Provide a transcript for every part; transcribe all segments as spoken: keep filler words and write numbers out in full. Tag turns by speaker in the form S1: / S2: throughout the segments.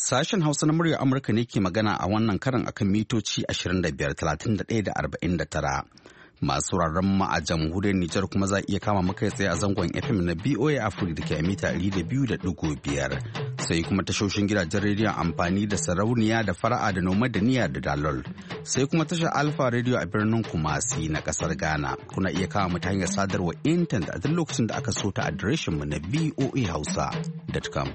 S1: Sashen Hausa na muryar Amurka ne ke magana a wannan karan akan mitoci ashirin da biyar, talatin da ɗaya da arba'in da tara. Masu sauraron mu a jamhuriyar Nijar kuma za iya kama muka tsaye a zangon F M na B O A Africa da ke a mita ɗari da biyu da ɗigo biyar. Sai kuma tashoshin gidajen rediyon amfani da sarauniya da fara'a da noma da niyya da dalol. Sai kuma tashar Alfa Radio a birnin Kumasi na kasar Ghana. Kuna iya kama mu ta hanyar sadarwa intanet a duk lokacin da aka so ta adireshin mu na v o a hausa dot com.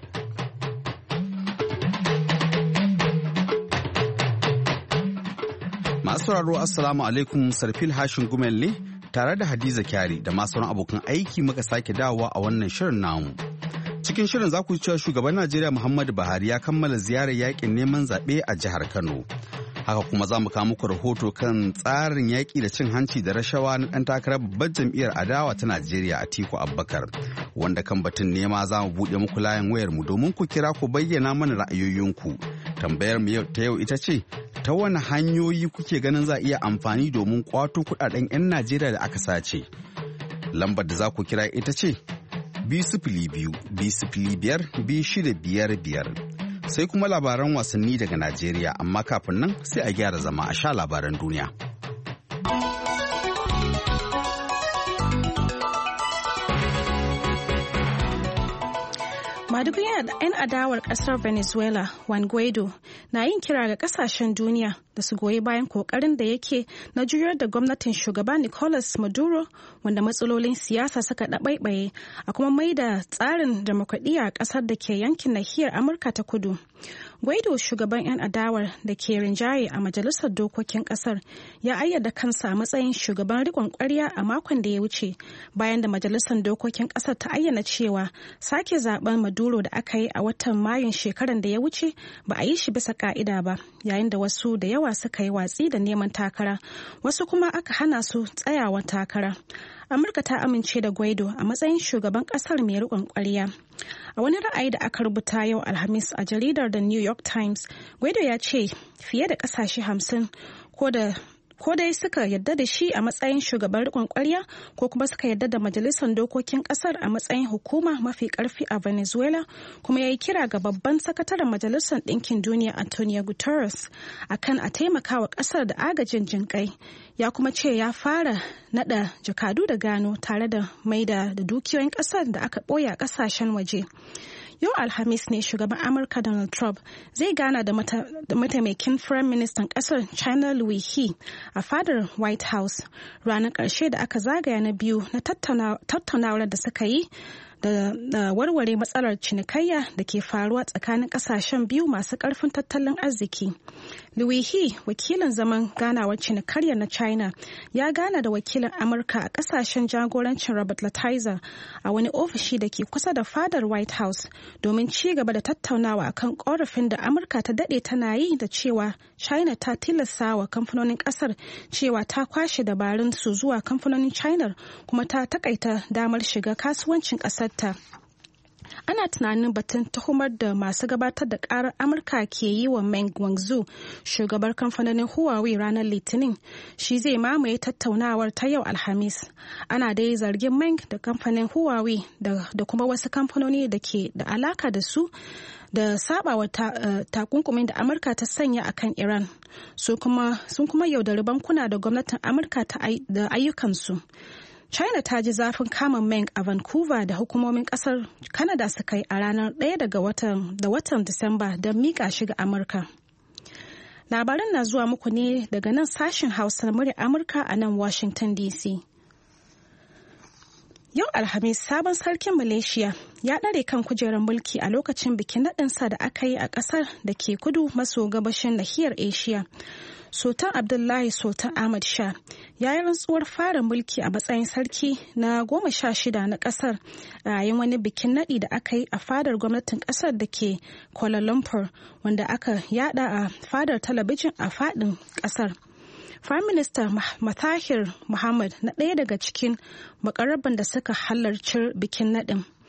S1: Masu sauraro Assalamu alaikum, Sarfil Hashin Gumel ne tare da Hadiza Kyari da masu sauran abokan aiki muka sake dawowa a wannan shirin namu. Cikin shirin za ku cewa shugaban Najeriya Muhammadu Buhari ya kammala ziyarar yakin neman zaɓe a jihar Kano. Haka kuma za mu kawo muku rahoto kan tsarin yaƙi da cin hanci da rashawa na ɗan takarar babbar jam'iyyar adawa ta Najeriya Atiku Abubakar. Wanda kan batun nema za mu buɗe muku layin wayar mu domin ku kira ku bayyana mana ra'ayoyinku. Tambayar mu ta yau ita ce, ta wani hanyoyi kuke ganin za a iya amfani domin kwato kudaden 'yan Najeriya da aka sace? Lambar da za ku kira ita ce biyu sifili biyu, biyu sifili biyar, biyu shida biyar biyar. Sai kuma labaran wasanni daga Najeriya, amma kafin nan sai a gyara zama a sha labaran duniya.
S2: Madugun 'yan adawar kasar Venezuela, Juan Guaido, na yin kira ga kasashen duniya da su goyi bayan kokarin da yake na juyar da gwamnatin shugaba Nicolas Maduro, wanda matsalolin siyasa suka ɗabaibaye, a kuma mai da tsarin demokradiyya a ƙasar da ke yankin nahiyar Amurka ta Kudu. Guaido, shugaban 'yan adawar da ke rinjaye a majalisar dokokin kasar, ya ayyada kansa a matsayin shugaban rikon kwarya a makon da ya wuce, bayan da majalisar dokokin kasar ta ayyana cewa sake zaben Maduro da aka yi a watan Mayun shekaran da ya wuce ba a yi shi bisa ka'ida ba, yayin da wasu da yawa suka yi watsi da neman takara, wasu kuma aka hana su tsayawa takara. Amurka ta amince da Guaido a matsayin shugaban kasar mai riƙon ƙwarya. A wani ra'ayi da aka rubuta yau Alhamis a jaridar The New York Times, Guaido ya ce fiye da ƙasashe hamsin ko da ko dai suka yadda da shi a matsayin shugaban riƙon ƙwarya ko kuma suka yadda da majalisar dokokin ƙasar a matsayin hukuma mafi ƙarfi a Venezuela, kuma ya yi kira ga babban sakataren majalisar ɗinkin duniya Antonio Guterres akan a taimaka wa ƙasar da agajin jinƙai. Ya kuma ce ya fara nada jakadu da gano tare da maida da dukiyoyin ƙasar da aka ɓoye a ƙasashen waje. Yau Alhamis ne shugaban Amurka Donald Trump zai gana da mataimakin Firayim Ministan ƙasar China Liu He a fadar White House, ranar ƙarshe da aka zagaya na biyu na tattaunawar da suka yi da warware matsalar cinikayya da ke faruwa tsakanin kasashen biyu masu karfin tattalin arziki. Liu He, wakilin zaman ganawar cinikayya na China, ya gana da wakilin Amurka a kasashen jagorancin Robert Lighthizer a wani ofishi da ke kusa da fadar White House domin ci gaba da tattaunawa akan korafin da Amurka ta dade tana yi da cewa China ta tilasta wa kamfanonin kasar cewa ta kwashe dabarun su zuwa kamfanonin China kuma ta takaita damar shiga kasuwancin kasar ta. Ana tunanin batun tuhumar da masu gabatar da karar Amurka ke yi wa Meng Wanzhou, shugabar kamfanonin Huawei, ranar Litinin, shi zai mamaye tattaunawar ta yau Alhamis. Ana dai zargin Meng da kamfanin Huawei da, da kuma wasu kamfanoni da ke da alaka da su da sabawa takunkumin da Amurka ta sanya akan Iran. Sun kuma, sun kuma yaudari bankuna da gwamnatin Amurka da ayyukansu. China ta ji zafin kama Meng a Vancouver da hukumomin kasar Canada suka yi a ranar ɗaya daga watan da watan Disamba don mika shi ga Amurka. Labaran na zuwa muku ne daga nan sashen Hausa na muryar Amurka a nan Washington D C. Yau Alhamis, sabon sarkin Malaysia ya ɗare kan kujerar mulki a lokacin bikin naɗinsa da aka yi a ƙasar da ke kudu maso gabashin nahiyar Asia. Sultan Abdullahi Sultan Ahmad Shah ya yi rantsuwar fara mulki a matsayin sarki na goma sha shida na kasar a yayin wani bikin naɗi da aka yi a fadar gwamnatin kasar da ke Kuala Lumpur, wanda aka yada a fadar talabijin a fadin kasar. Prime Minister Mahathir Mohamad na ɗaya daga cikin makarraban da suka halarci bikin naɗin.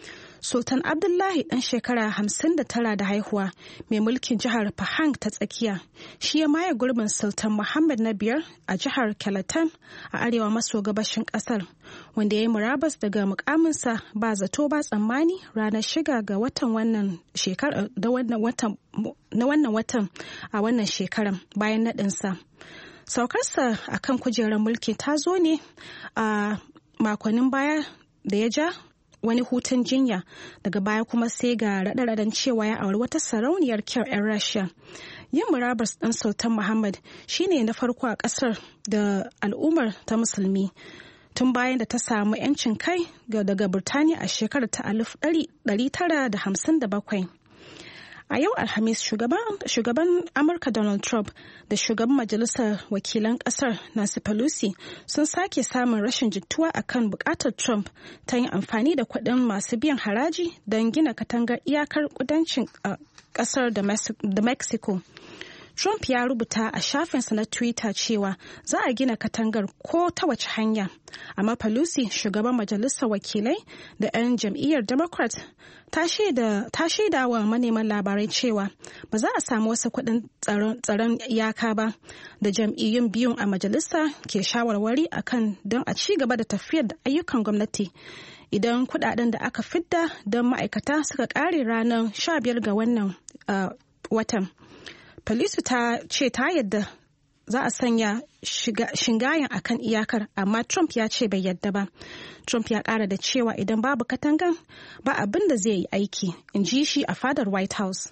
S2: Sultan Abdullahi ɗan shekara hamsin da tara da haihuwa mai mulkin jihar Pahang ta tsakiya shi ya maye gurbin Sultan Muhammad na biyar a jihar Kelantan a arewa maso gabashin ƙasar, wanda ya yi murabas daga mukaminsa ba zato ba tsammani ranar shiga ga watan wannan shekara da wannan watan na wannan watan a wannan shekaran bayan naɗinsa. Saukarsa a kan kujerar mulki ta zo ne a makonnin baya da ya ja wani hutun jinya, daga baya kuma sai ga raɗe-raɗen cewa ya auri wata sarauniyar kyau 'yan Rasha. Yin murabus ɗin Sultan Muhammad shine na farko a ƙasar da al'ummar ta musulmi tun bayan da ta samu 'yancin kai daga Burtaniya a shekarar ta alif ɗari tara da hamsin da bakwai. A yau Alhamis, shugaban Amurka Donald Trump da shugaban Majalisar Wakilan Ƙasar Nancy Pelosi sun sake samun rashin jituwa akan buƙatar Trump ta yin amfani da kuɗin masu biyan haraji don gina katangar iyakar kudancin ƙasar da Mexico. Trump ya rubuta a shafinsa na Twitter cewa za a gina katangar ko ta wace hanya, amma Pelosi, shugaban Majalisar Wakilai da 'yan jam'iyyar Democrat, ta shaida wa manema labarai cewa ba za a samu wasu kuɗin tsaron iyaka ba da jam'iyyun biyun a majalisa ke shawarwari akan don a ci gaba da tafiyar da ayyukan gwamnati idan kuɗaɗen da aka fidda don ma'aikata suka ƙare ranar sha biyar ga wannan watan. Pelosi ta ce ta yadda za a sanya shingayen a kan iyakar, amma Trump ya ce bai yadda ba. Trump ya ƙara da cewa idan babu katangan ba abin da zai yi aiki, in ji shi a fadar White House.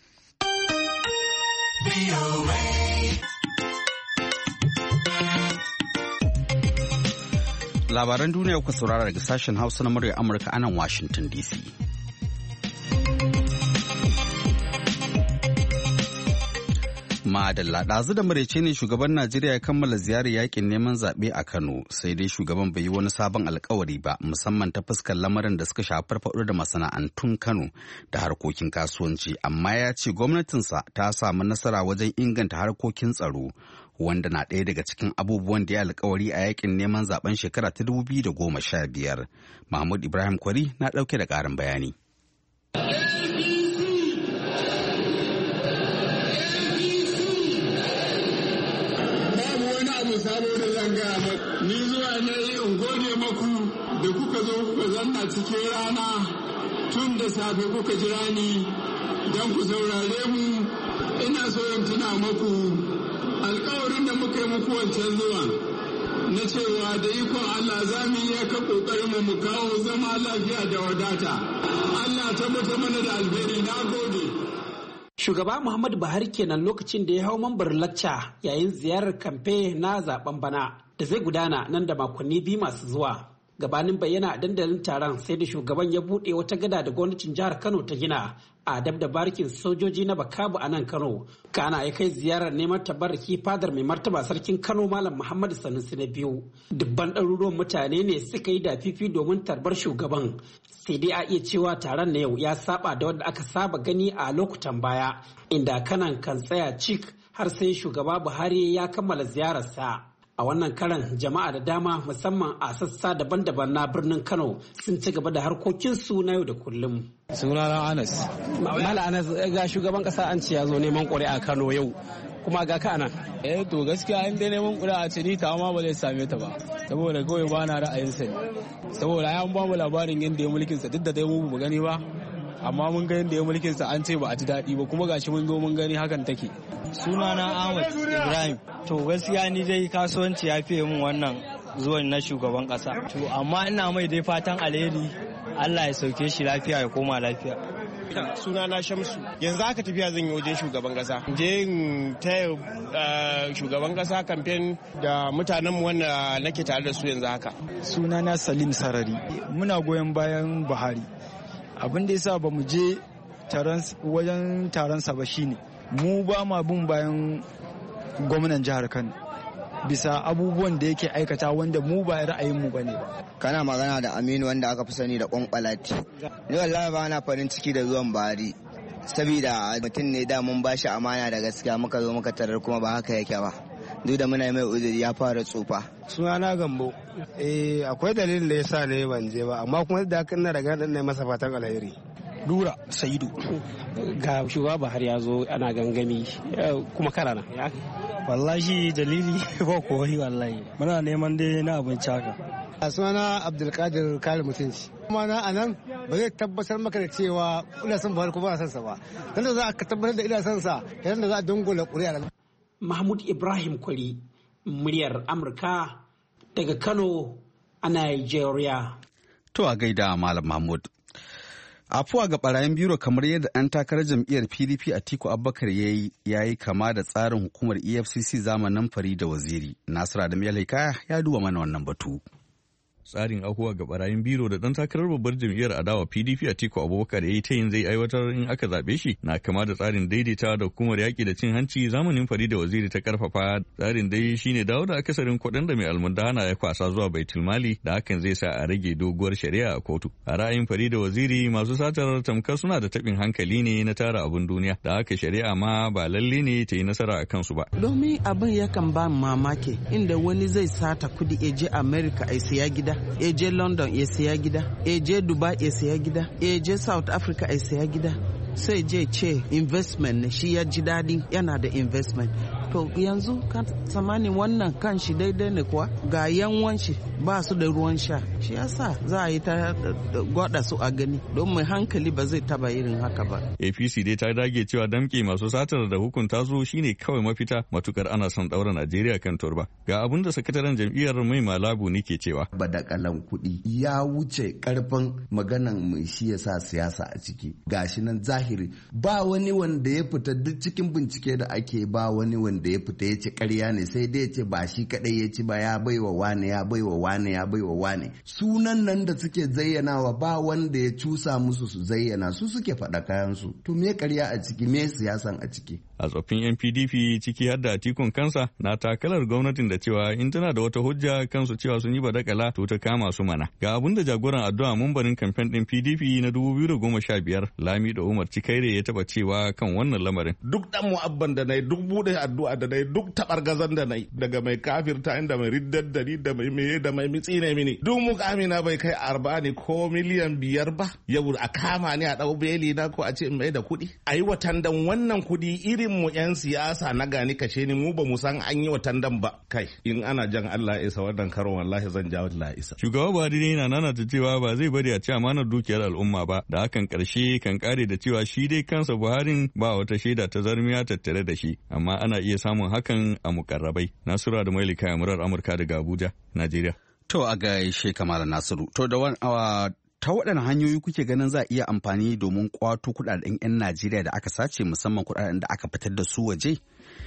S1: Labaran duniya kuka saurara daga sashen Hausa na murya Amurka a nan Washington D C. Madalla ɗazu da maraice ne shugaban Najeriya ya kammala ziyarar yakin neman zaɓe a Kano, sai dai shugaban bai yi wani sabon alkawari ba, musamman ta fuskar lamarin da suka shafi farfaɗo da masana'antun Kano da harkokin kasuwanci, amma ya ce gwamnatinsa ta samu nasara wajen inganta harkokin tsaro, wanda na ɗaya daga cikin abubuwan da ya alkawari a yakin neman zaben shekara ta dubu biyu da goma sha biyar. Mahmud Ibrahim Kwari na ɗauke da ƙarin bayani.
S3: sabo da zan gaya maku, ni zuwa ne in gode maku da kuka zo kuka zanna cikin rana tun da safe kuka jira ni don ku saurare mu. Ina so in tuna maku alkawarin da muka yi muku wancan zuwa na cewa da ikon Allah za mu iya ka kokarin mu kawo zama lafiya da wadata. Allah tabbata mana da alheri. Na gode.
S4: Shugaba Muhammadu Buhari kenan lokacin da ya hau mambar lacca yayin ziyarar kamfe na zaben bana da zai gudana nan da makonni biyu masu zuwa. Gabanin bayyana a dandalin taron sai da shugaban ya buɗe wata gada da gwamnatin jihar Kano ta gina a dab da barikin sojoji na Bakabu a nan Kano. Kana ya kai ziyarar neman tabarraki fadar mai martaba sarkin Kano Malam Muhammadu Sanusi na biyu. Dubban ɗaruruwan mutane ne suka yi dafifi domin tarbar shugaban. Sai dai a iya cewa taron na yau ya saba da wanda aka saba gani a lokutan baya, inda kanan kan tsaya cik har sai shugaba Buhari ya kammala ziyararsa. A wannan karan jama'a da dama musamman a sassa daban-daban na birnin Kano sun ci gaba da harkokinsu na yau da kullum.
S5: Sunana Anas.
S4: Mala Anas, ga shugaban kasa an ce ya zo neman ƙuri'a Kano yau, kuma ga ka nan.
S5: Eh to gaskiya in dai neman ƙuri'a ce ni ta ma ba zai same ta ba, saboda kawai ba na ra'ayinsa ne. Saboda ya ba mu labarin yadda ya mulkinsa duk da dai mu ba gani ba, amma mun ga yadda ya mulkinsa an ce ba a ji daɗi ba, kuma gashi mun zo mun gani hakan take.
S6: Sunana Ahmad Ibrahim. To gaskiya ni dai kasuwanci ya fiye mun wannan zuwan na shugaban kasa. To amma ina mai dai fatan alheri, Allah ya sauke shi lafiya ya koma lafiya.
S7: Sunana Shamsu. Yanzu aka tafiya zan yi wajen shugaban kasa. Je in taya shugaban kasa kamfen da mutanen mu wanda nake tare da su yanzu haka.
S8: Sunana Salim Sarari. Muna goyon bayan Buhari. Abin da yasa ba mu je wajen taron sa ba shine mu ba ma bin bayan gwamnan jihar Kano bisa abubuwan da yake aikata wanda mu ba ra'ayinmu bane ba.
S9: Kana magana da Aminu wanda aka fi sani da Kwankwalati. Ni wallahi ba na farin ciki da zuwan Buhari saboda mutum ne da mun bashi amana da gaskiya muka zo muka tarar kuma ba haka yake ba. duk da muna mai uzuri ya fara tsufa.
S10: Sunana Gambo. Eh akwai dalilin da yasa ne ban je ba amma kuma da haka ina daga nan ne masa fatan alheri.
S4: Lura Saidu ga shugaba Buhari ya zo ana gangami kuma karana.
S6: Wallahi dalili ba koyi wallahi. Muna neman dai na abinci haka.
S10: A sunana Abdulkadir Kare Mutunci. Kuma na anan ba zai tabbatar maka da cewa ina son Buhari ko ba son sa ba. Dan da za a tabbatar da ina son sa, yayin da za a dangula ƙuri'a.
S4: Mahmud Ibrahim Kwari, muryar Amurka daga Kano a Nigeria.
S1: To a gaida Malam Mahmud. Afuwa ga barayin biro kamar yadda ɗan takarar jam'iyyar P D P Atiku Abubakar ya yi kama da tsarin hukumar E F C C zamanin Farida Waziri. Nasiru Adamu Yalhikaya ya duba mana wannan batu.
S11: Tsarin ahuwa ga barayin biro da dan takarar babbar jam'iyyar adawa P D P Atiku Abubakar ya yi ta yin zai aiwatar in aka zaɓe shi na kama da tsarin daidaitawa da hukumar yaƙi da cin hanci zamanin Farida Waziri ta karfafa. Tsarin dai shine dawo da akasarin kuɗin da mai almundahana ya kwasa zuwa baitul mali da hakan zai sa a rage doguwar shari'a a kotu. A ra'ayin Farida Waziri masu satar tamkar suna da taɓin hankali ne na tara abun duniya da haka shari'a ma ba lalle ne ta yi nasara a kansu ba.
S12: Domin abin yakan ba mamaki inda wani zai sata kudi ya je America a siya gida. ya je London ya siya gida, ya je Dubai ya siya gida, ya je South Africa ya siya gida. Sai je ce investment ne, shi ya ji daɗi yana da investment. To yanzu kan tsammanin wannan kan shi daidai ne kuwa ga yanwan shi ba su da ruwan sha, shi yasa za a yi ta gwada su a gani don mai hankali ba zai taba irin haka ba.
S11: A P C dai ta dage cewa damke masu satar da hukunta su shine kawai mafita matukar ana son daura Najeriya kan turba. Ga abin da sakataren jam'iyyar Mai Malabu ne ke cewa.
S13: Badakalan kuɗi ya wuce karfin maganan mai shi yasa siyasa a ciki. Gashi nan zahiri ba wani wanda ya fita duk cikin bincike da ake ba wani wanda da ya fita ya ce ƙarya ne, sai dai ya ce ba shi kaɗai ya ci ba, ya baiwa wane ya baiwa wane ya baiwa wane. Sunan nan da suke zayyanawa ba wanda ya cusa musu su zayyana, su suke faɗa kayansu. To me ƙarya a ciki, me siyasan a ciki?
S11: A tsoffin N P D P ciki har da Atikun kansa na takalar gwamnatin da cewa in tana da wata hujja kansu cewa sun yi badakala to ta kama su mana. Ga abin da jagoran addu'a mumbarin kamfen ɗin P D P na dubu biyu da goma sha biyar Lamido Umar Cikaire ya taɓa cewa kan wannan lamarin.
S14: Duk ɗan mu'abban da na yi, duk buɗe addu'a da na yi, duk taɓargazan da na yi, daga mai kafirta inda mai riddar da ni da mai meye da mai mitsi ne mini. Duk mukamina bai kai arba ne ko miliyan biyar ba. Yau a kama ni a ɗau beli na ko a ce mai da kuɗi. A yi watandan wannan kuɗi irin mu 'yan siyasa na gani kashe ni mu ba mu san an yi watandan ba. Kai in ana jan Allah ya isa wannan karon wallahi zan ja Allah isa.
S11: Shugaba Buhari ne na nana ta cewa ba zai bari a ci amanar dukiyar al'umma ba, da hakan karshe kan kare da cewa shi dai kansa Buharin ba wata shaida ta zarmiya tattare da shi, amma ana iya samun hakan a mukarrabai. Nasura da Mailika murar Amurka daga Abuja, Najeriya.
S1: To a gaishe Kamala Nasiru. To da ta waɗanne hanyoyi kuke ganin za a iya amfani domin kwato kuɗaɗen 'yan Najeriya da aka sace, musamman kuɗaɗen da aka fitar da su waje?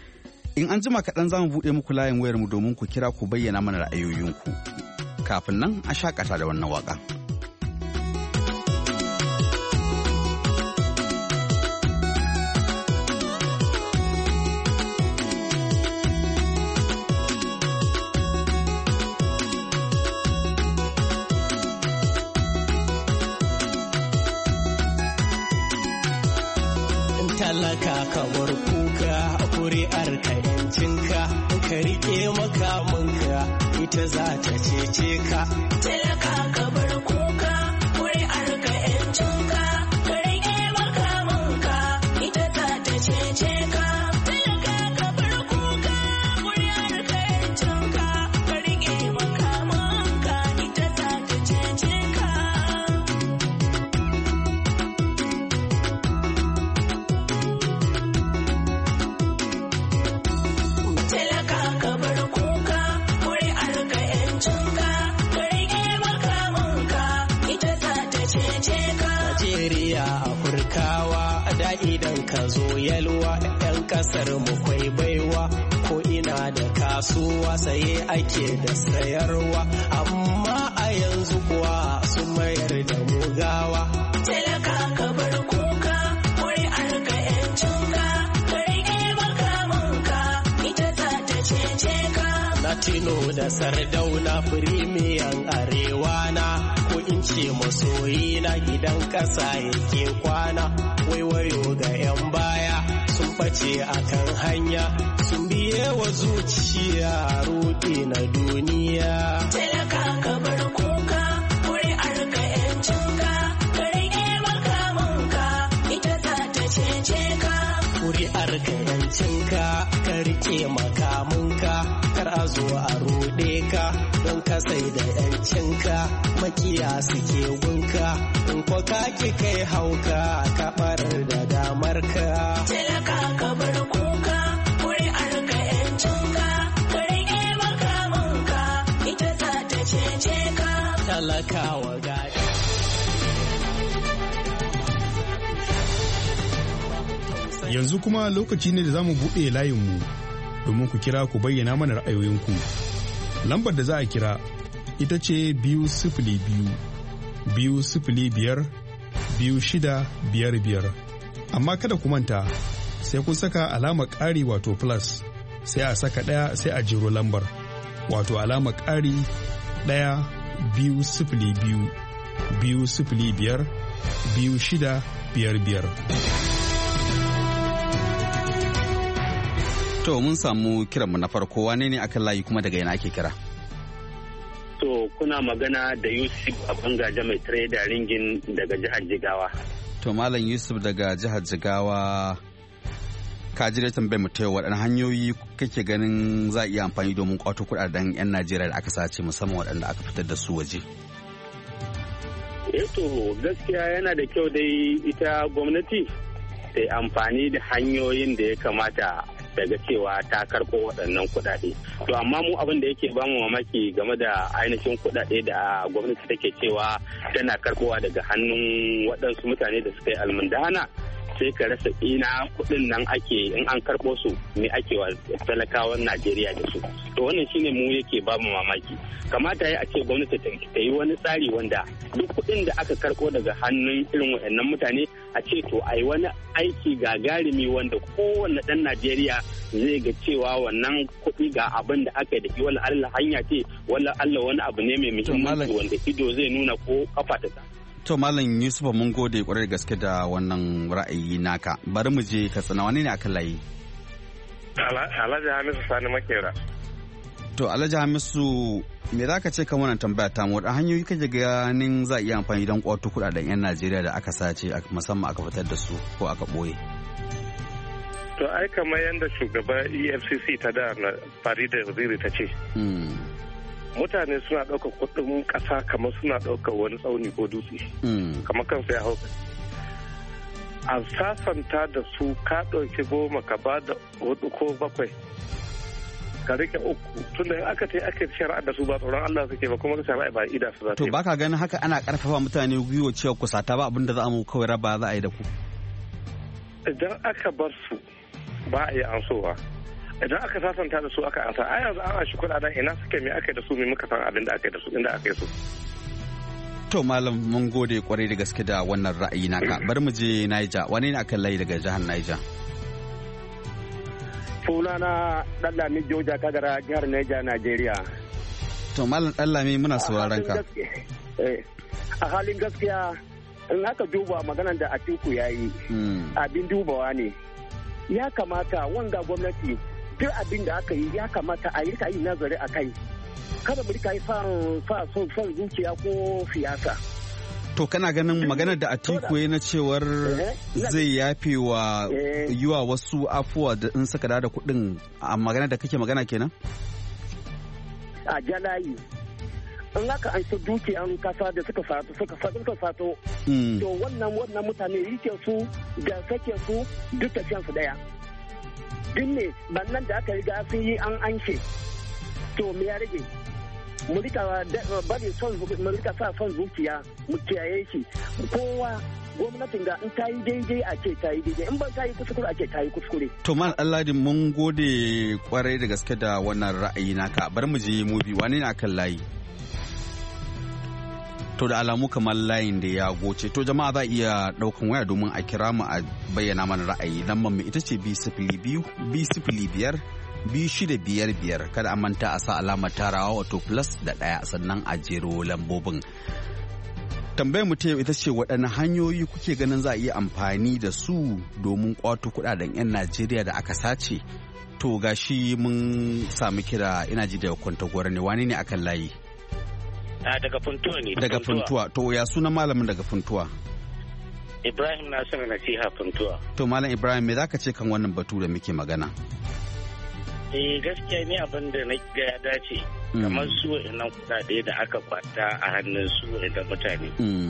S1: In an jima kaɗan za mu buɗe muku layin wayarmu domin ku kira ku bayyana mana ra'ayoyinku. Kafin nan a shakata da wannan waƙa.
S15: Talaka ka bar kuka, kuri'ar ka yancinka, ka riƙe makamanka, ita za ta cece ka. Talaka ka bar kuka, kuri'ar ka yancinka, ka riƙe makamanka, ita za ta cece ka. Talaka ka bar kuka, kuri'ar ka yancinka, ka riƙe makamanka, ita za ta cece ka. Idan ka zo yalwa 'yan kasar mu kwai baiwa, ko ina da kasuwa saye ake da sayarwa, amma a yanzu kuwa sun mayar da mugawa. Talaka ka bar kuka, kuri'ar ka 'yancinka, ka riƙe makamanka, ita za ta cece ka. Latino da Sardauna firimiyan arewa na, ko in ce masoyi na gidan ƙasa yake kwana. Waiwayo ga 'yan baya sun bace akan hanya sun biye wa zuciya roɗe na duniya. Talaka ka bar kuka kuri'ar ka yancinka ka rike makamanka ita za ta cece ka. Kuri'ar ka yancinka ka rike makamanka kar a zo a roɗe ka don ka sai da yancinka makiya suke gunka in ko ka ki kai hauka ka barar da damar ka. Talaka ka bar kuka kuri'ar ka yancinka ka rike makamanka ita za ta cece ka. Talakawa gadi.
S16: Yanzu kuma lokaci ne da za mu buɗe layinmu domin ku kira ku bayyana mana ra'ayoyinku. Lambar da za a kira ita ce biyu sifili biyu biyu sifili biyar biyu shida biyar biyar. Amma kada ku manta sai kun saka alamar ƙari wato plus sai a saka ɗaya sai a jiro lambar wato alamar ƙari ɗaya biyu sifili biyu biyu sifili biyar biyu shida biyar biyar.
S1: To mun samu kiranmu na farko wane ne akan layi kuma daga yana ake kira?
S17: To kuna magana da Yusuf Abangaja mai trader ringin daga jihar Jigawa.
S1: To Malam Yusuf daga jihar Jigawa ka ji da tambayar mu ta yau waɗanne hanyoyi kake ganin za a iya amfani domin kwato kuɗaɗen 'yan Najeriya da aka sace musamman waɗanda aka fitar da su waje?
S17: Eh to gaskiya yana da kyau dai ita gwamnati ta yi amfani da hanyoyin da ya kamata daga cewa ta karɓo waɗannan kuɗaɗe. To amma mu abin da yake bamu mamaki game da ainihin kuɗaɗe da gwamnati take cewa tana karɓowa daga hannun waɗansu mutane da suka yi almundana sai ka rasa ina kuɗin nan ake in an karɓo su me ake wa talakawan Najeriya da su. To wannan shine mu yake bamu mamaki. Kamata ya a ce gwamnati ta yi wani tsari wanda duk kuɗin da aka karɓo daga hannun irin waɗannan mutane a ce to a yi wani aiki gagarumi wanda kowane ɗan Najeriya zai ga cewa wannan kuɗi ga abin da aka yi da shi wala Allah hanya ce wala Allah wani abu ne mai muhimmanci wanda ido zai nuna ko kafa ta.
S1: To Malam Yusuf mun gode kwarai da gaske da wannan ra'ayi naka. Bari mu je Katsina wani ne akan layi?
S18: Alhaji Hamisu Sani Makera.
S1: To Alhaji Hamisu me za ka ce kan wannan tambaya ta mu da hanyoyi kake ganin za a iya amfani don kwato kuɗaɗen 'yan Najeriya da aka sace musamman aka fitar da su ko aka ɓoye?
S18: To ai kamar yadda shugaban E F C C ta da Farida Waziri ta ce. Mutane suna ɗaukar kuɗin ƙasa kamar suna ɗaukar wani tsauni ko dutse. Kamar kansu ya hau. A sasanta da su ka ɗauki goma ka ba da hudu ko bakwai. Ka rike uku tunda in aka tai aka shari'a da su ba tsoron Allah suke ba kuma shari'a ba ida su za ta
S1: yi. To baka ganin haka ana karfafa mutane gwiwa cewa ku sata ba abinda za a mu kawai raba za a yi da ku.
S18: Idan aka bar su ba a yi ansowa. Idan aka sasanta da su aka ansa a yanzu an shi kuɗaɗen ina suke me aka yi da su me muka san abin da aka yi da su inda aka yi su.
S1: To Malam mun gode kwarai da gaske da wannan ra'ayi naka. Bari mu je Niger wani ne akan layi daga jihar Niger?
S19: Sunana Dallami Joja Kagara jihar Niger Najeriya.
S1: To Malam Dallami muna sauraron ka.
S19: A halin gaskiya in aka duba maganar da Atiku ya yi abin dubawa ne. Ya kamata wanga gwamnati duk abin da aka yi ya kamata a yi yi nazari a kai. Kada mu rika yi son son zuciya ko siyasa.
S1: To kana ganin maganar da Atiku ya na cewar zai yafe wa yiwa wasu afuwa da in suka da kuɗin a maganar da kake magana kenan?
S19: A jalayi. In aka an su dukiyan kasa da suka sato suka suka sato. To wannan wannan mutane yake su da sake su duk tafiyan su daya. Duk ne bannan da aka riga sun yi an anshe. To me ya rage? mu rika bari son mu rika sa son zuciya mu kiyaye shi kowa gwamnatin ga in ta yi daidai a ce ta yi daidai in ba ta yi kuskure a ce ta yi kuskure.
S1: To man Alladin mun gode kwarai da gaske da wannan ra'ayi naka bar mu je mu bi wani ne akan layi. To da alamu kamar layin da ya goce to jama'a za iya daukan waya domin a kira mu a bayyana mana ra'ayi lambar mu ita ce bi sifili biyu bi sifili biyar biyu shida biyar biyar kada a manta a sa alamar tarawa wato plus da ɗaya sannan a jero lambobin. tambayar mu ta yau ita ce waɗanne hanyoyi kuke ganin za a iya amfani da su domin kwato kuɗaɗen 'yan Najeriya da aka sace? To gashi mun sami kira ina ji daga Kwantagora ne, wani ne akan layi?
S20: A daga Funtuwa ne.
S1: Daga Funtuwa. To ya sunan malamin daga Funtuwa?
S20: Ibrahim Nasiru Nasiha Funtuwa.
S1: To Malam Ibrahim me zaka ce kan wannan batu da muke magana?
S20: Eh gaskiya ne abin da na ga ya dace. Kamar su wa'annan kuɗaɗe da aka kwata a hannun su da mutane.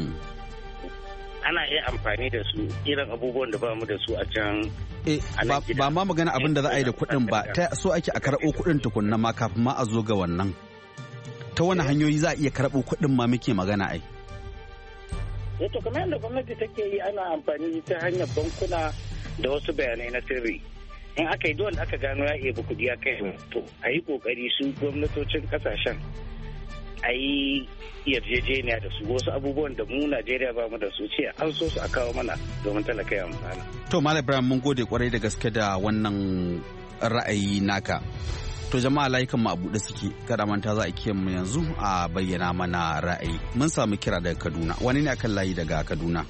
S20: Ana iya amfani da su irin abubuwan da ba mu da su a can.
S1: Eh ba ma magana abin da za a yi da kuɗin ba, ta so ake a karɓo kuɗin tukunna ma kafin ma a zo ga wannan. Ta wani hanyoyi za a iya karɓo kuɗin ma muke magana ai.
S20: to kamar yadda gwamnati take yi ana amfani ta hanyar bankuna da wasu bayanai na sirri in aka yi duwanda aka gano ya iya kuɗi ya kai to a yi kokari su gwamnatocin kasashen a yi yarjejeniya da su wasu abubuwan da mu Najeriya ba mu da su ce an so su a kawo mana domin talaka ya amfana.
S1: To Malam Ibrahim mun gode kwarai da gaske da wannan ra'ayi naka. To jama'a layukan mu a buɗe suke kada manta za a kiyan mu yanzu a bayyana mana ra'ayi. Mun samu kira daga Kaduna. Wani ne akan layi daga Kaduna?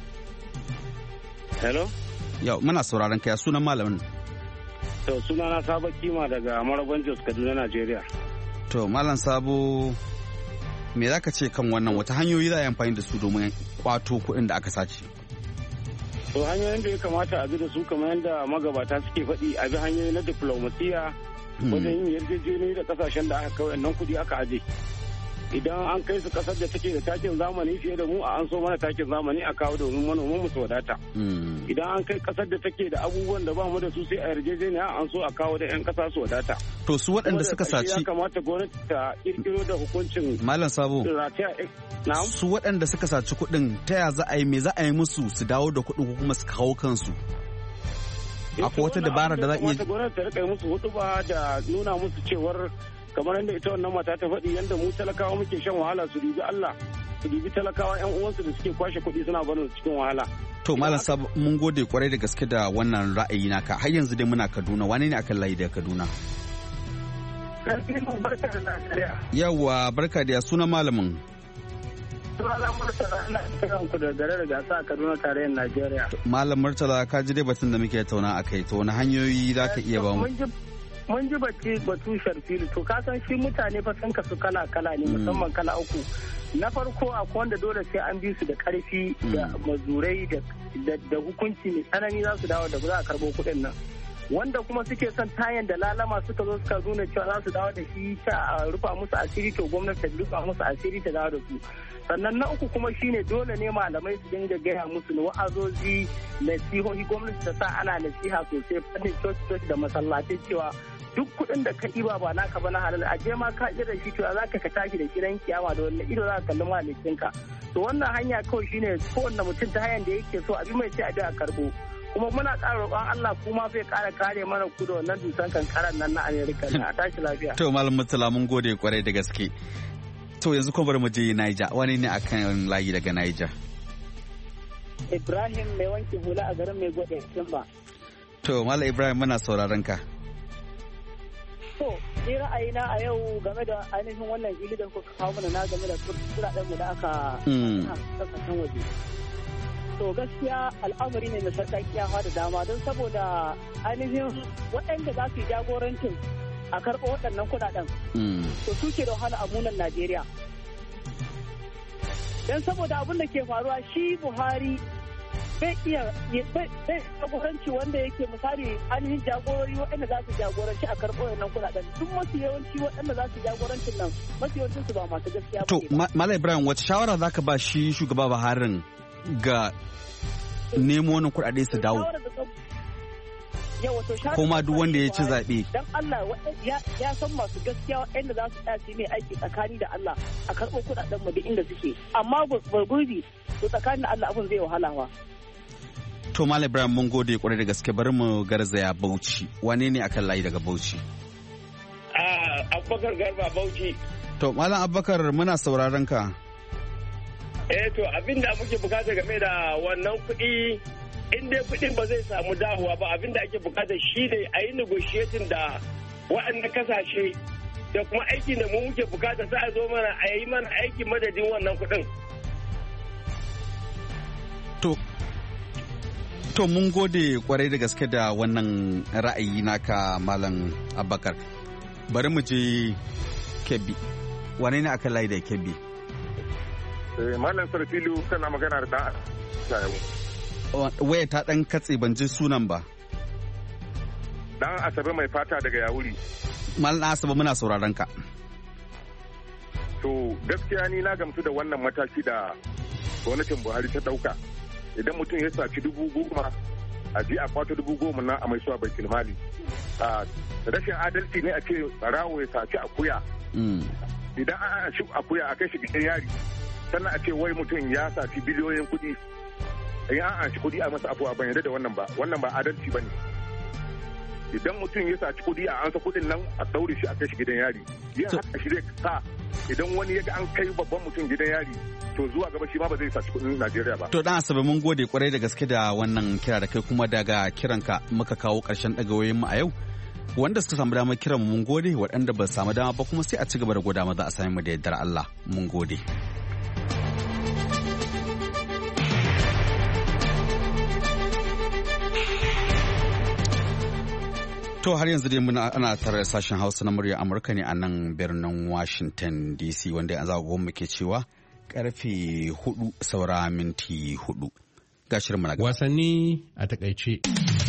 S20: Hello?
S1: Yau muna sauraron kai sunan malamin.
S20: To sunana Sabo Kima daga Maragon Jos Kaduna Najeriya.
S1: To Malam Sabo me zaka ce kan wannan wata hanyoyi za a yi amfani da su domin kwato kuɗin da aka sace?
S20: To hanyoyin da ya kamata a bi da su kamar yadda magabata suke faɗi a bi hanyoyi na diplomasiya wajen yin yarjejeniyoyi da kasashen da aka kawai nan kudi aka aje idan an kai su kasar da take da takin zamani fiye da mu a an so mana takin zamani a kawo domin manoman mu su wadata idan an kai kasar da take da abubuwan da ba mu da su sai a yarjejeniya an so a kawo da yan kasa su wadata
S1: to su waɗanda suka saci
S20: ya kamata gwamnati ta kirkiro da hukuncin
S1: Malam Sabo su waɗanda suka saci kuɗin ta ya za a yi me za a yi musu su dawo da kuɗin ko kuma su kawo kansu akwai wata dabara da za a iya
S20: gwamnati ta rika musu hudu ba da nuna musu cewar kamar yadda ita wannan mata ta faɗi yadda mu talakawa muke shan wahala su dubi Allah su dubi talakawa yan uwansu da suke kwashe kuɗi suna barin su cikin wahala.
S1: To Malam Sabo mun gode kwarai da gaske da wannan ra'ayi naka har yanzu dai muna Kaduna wane ne akan layi daga Kaduna? Yawwa barka da sunan malamin. Malam Murtala ka ji dai batun da muke tauna a kai to wani hanyoyi za ka iya ba mu?
S21: Mun ji batu batu sharfili to ka san shi mutane fa sun kasu kala kala ne musamman kala uku. Na farko akwai wanda dole sai an bi su da karfi da mazurai da hukunci mai tsanani za su dawo da za a karɓo kuɗin nan. Wanda kuma suke son tayan da lalama suka zo suka nuna cewa za su dawo da shi ta rufa musu asiri to gwamnati ta rufa musu asiri ta dawo da su. Sannan na uku kuma shine dole ne malamai su dinga gaya musu na wa'azozi nasihohi gwamnati ta sa ana nasiha sosai fannin coci da masallatai cewa duk kuɗin da ka ɗiba ba naka ba na halal a je ma ka da shi cewa za ka ka tashi da kiran kiyama da wannan ido za ka kalli malikinka to wannan hanya kawai shine kowanne mutum ta hanyar da yake so abi mai sai a je a karɓo kuma muna ƙara roƙon Allah kuma zai ƙara kare mana ku da wannan dusan kankaran nan na Amerika na a tashi lafiya.
S1: To Malam Murtala mun gode kwarai da gaske. To yanzu kuma bari mu je Niger wani ne akan layi daga Niger?
S21: Ibrahim mai wanke hula a garin mai gode Kimba.
S1: To Malam Ibrahim muna sauraron ka.
S21: To ni ra'ayina a yau game da ainihin wannan fili da kuka kawo mana na game da kuɗaɗen mu da aka kasashen waje. To gaskiya al'amari ne na sarƙaƙiyawa da dama don saboda ainihin waɗanda za su yi jagorancin a karɓo waɗannan kuɗaɗen. To suke da wahala a munan Najeriya. Don saboda abin da ke faruwa shi Buhari bai iya bai jagoranci wanda yake misali ainihin jagorori waɗanda za su jagoranci a karɓo waɗannan kuɗaɗen. Duk masu yawanci waɗanda za su jagorancin nan masu yawancin su ba masu gaskiya ba.
S1: To Malam Ibrahim wata shawara za ka ba shi shugaba Buharin ga nemo wani kuɗaɗe su dawo? Ko ma duk wanda ya ci zaɓe.
S21: Dan Allah ya san masu gaskiya waɗanda za su ɗaci mai aiki tsakani da Allah a karɓo kuɗaɗen mu duk inda suke. Amma gurgurbi to tsakanin da Allah abin zai wahala.
S1: To Malam Ibrahim mun gode kwarai da gaske bari mu garzaya Bauchi. Wane ne akan layi daga Bauchi?
S20: Ah, Abubakar Garba Bauchi.
S1: To Malam Abubakar muna sauraron ka.
S20: Eh to abin da muke bukata game da wannan kuɗi in dai kuɗin ba zai samu dawowa ba abin da ake bukata shi ne a yi negotiating da waɗannan kasashe da kuma aiki da mu muke bukata sai a zo mana a yi mana aikin madadin wannan kuɗin.
S1: To To mun gode kwarai da gaske da wannan ra'ayi naka Malam Abubakar. Bari mu je Kebbi. Wane ne aka layi da Kebbi?
S2: Eh, Malam Sarfilu kana magana da dan
S1: Waya ta dan katse ban ji sunan ba.
S2: Dan Asabe mai fata daga Yawuri.
S1: Malam Asabe muna sauraron ka.
S2: To gaskiya ni na gamsu da wannan mataki da gwamnatin Buhari ta dauka. Idan mutum ya saci dubu goma a ji a kwato dubu goma na a mai suwa bai mali. Rashin adalci ne a ce barawo ya saci akuya. Idan an shi akuya a kai shi gidan yari sannan a ce wai mutum ya saci biliyoyin kuɗi. In an shi kuɗi a masa afuwa ban yarda da wannan ba. Wannan ba adalci ba ne. Idan mutum ya saci kuɗi a ansa kuɗin nan a ɗaure shi a kai shi gidan yari. Yin haka shi zai sa idan wani ya ga an kai babban mutum gidan yari to zuwa gaba shi ma ba zai saci kudin Najeriya ba. To dan Asabe mun gode kwarai da gaske da wannan kira da kai kuma daga kiranka muka kawo karshen dagawoyin mu a yau. Wanda suka samu damar kiran mun gode waɗanda ba su samu dama ba kuma sai a ci gaba da goda maza a sami mu da yardar Allah mun gode. To har yanzu dai muna ana tare da sashen Hausa na murya Amurka ne a nan birnin Washington D C wanda yanzu agogon muke cewa karfe hudu saura minti hudu. Ga shirin mana
S22: wasanni a takaice.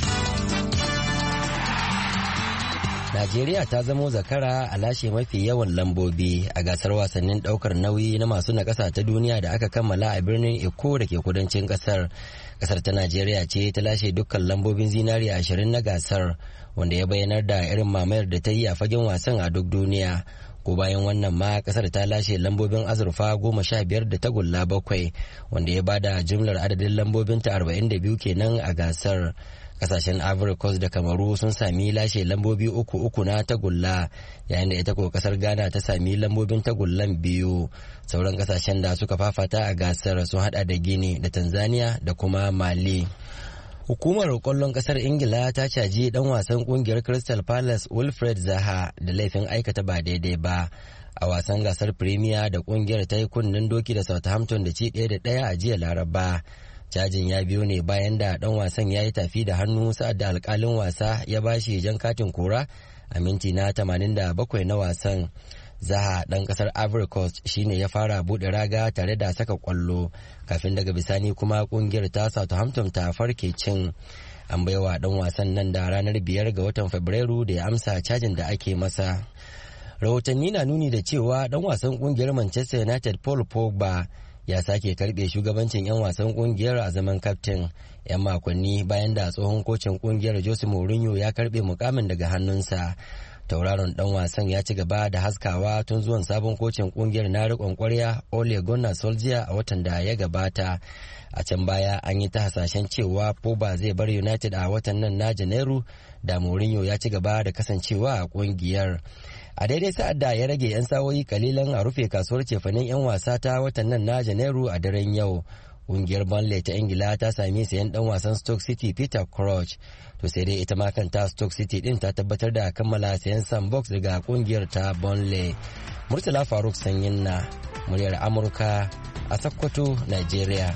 S23: Najeriya ta zamo zakara a lashe mafi yawan lambobi a gasar wasannin daukar nauyi na masu nakasa ta duniya da aka kammala a birnin Eko da ke kudancin kasar. Kasar ta Najeriya ce ta lashe dukkan lambobin zinari ashirin na gasar wanda ya bayyanar da irin mamayar da ta yi a fagen wasan a duk duniya. Ko bayan wannan ma kasar ta lashe lambobin azurfa goma sha biyar da tagulla bakwai wanda ya bada jumlar adadin lambobinta arba'in da biyu kenan a gasar. Kasashen Ivory Coast da Kamaru sun sami lashe lambobi uku uku na tagulla yayin da ita ko kasar Ghana ta sami lambobin tagullan biyu. Sauran kasashen da suka fafata a gasar sun hada da Guinea da Tanzania da kuma Mali. Hukumar kwallon kasar Ingila ta caji dan wasan kungiyar Crystal Palace Wilfred Zaha da laifin aikata ba daidai ba a wasan gasar Premier da kungiyar ta yi kunnen doki da Southampton da ci ɗaya da ɗaya a jiya Laraba. Cajin ya biyo ne bayan da dan wasan ya yi tafi da hannu sa'ad da alkalin wasa ya bashi jan katin kora a minti na tamanin da bakwai na wasan. Zaha dan kasar Ivory Coast shine ya fara bude raga tare da saka kwallo kafin daga bisani kuma kungiyar ta Southampton ta farke cin. An baiwa dan wasan nan da ranar biyar ga watan Fabrairu da ya amsa cajin da ake masa. Rahotanni na nuni da cewa dan wasan kungiyar Manchester United Paul Pogba ya sake karbe shugabancin 'yan wasan kungiyar a zaman kaftin 'yan makonni bayan da tsohon kocin kungiyar Jose Mourinho ya karbe mukamin daga hannunsa. Tauraron dan wasan ya ci gaba da haskawa tun zuwan sabon kocin kungiyar na riƙon ƙwarya Ole Gunnar Solskjaer a watan da ya gabata. A can baya an yi ta hasashen cewa Pogba zai bar United a watan nan na Janairu da Mourinho ya ci gaba da kasancewa a kungiyar. A daidai sa'ad da ya rage 'yan sawoyi kalilan a rufe kasuwar cefanen 'yan wasa ta watan nan na Janairu a daren yau. Kungiyar Burnley ta Ingila ta sami sayan dan wasan Stoke City Peter Crouch. To sai dai ita ma kanta Stoke City din ta tabbatar da kammala sayan Sam Box daga kungiyar ta Burnley. Murtala Faruk Sanyin na muryar Amurka a Sokoto, Nigeria.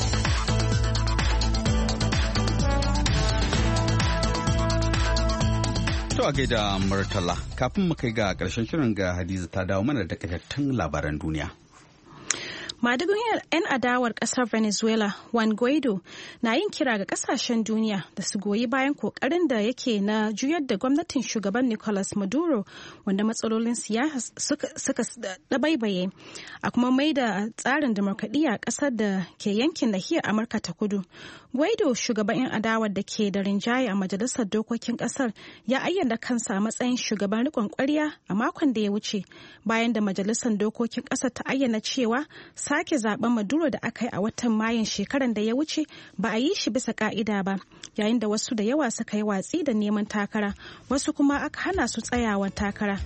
S1: To a gaida Murtala, kafin mu kai ga ƙarshen shirin ga Hadiza ta dawo mana da takaitattun labaran duniya.
S24: Madugun 'yan adawar kasar Venezuela Juan Guaido na yin kira ga kasashen duniya da su goyi bayan kokarin da yake na juyar da gwamnatin shugaban Nicolas Maduro wanda matsalolin siyasa suka dabaibaye a kuma mai da tsarin demokradiyya a kasar da ke yankin nahiyar Amurka ta kudu. Guaido shugaban 'yan adawar da ke da rinjaye a majalisar dokokin kasar ya ayyana kansa a matsayin shugaban rikon kwarya a makon da ya wuce bayan da majalisar dokokin kasar ta ayyana cewa sake zaben Maduro da aka yi a watan Mayun shekaran da ya wuce ba a yi shi bisa ka'ida ba, yayin da wasu da yawa suka yi watsi da neman takara, wasu kuma aka hana su tsayawa takara.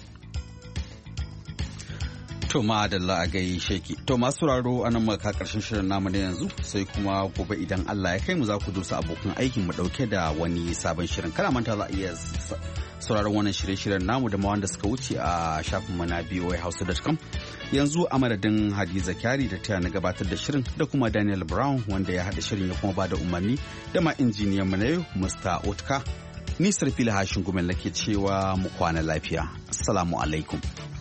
S1: To ma'adalla a gai sheki. To masu sauraro anan muka karshen shirin namu na yanzu sai kuma gobe idan Allah ya kai mu za ku dosa abokan aikin mu dauke da wani sabon shirin. Kana manta za a iya sauraron wannan shirye-shiryen namu da ma wanda suka wuce a shafin mu na b o a hausa dot com Yanzu a madadin Hadiza Kyari da ta na gabatar da shirin da kuma Daniel Brown wanda ya haɗa shirin ya kuma bada umarni da ma injiniyan mu na yau Mister Otka. Ni Sarfila Hashin Gumel nake cewa mu kwana lafiya. Assalamu alaikum.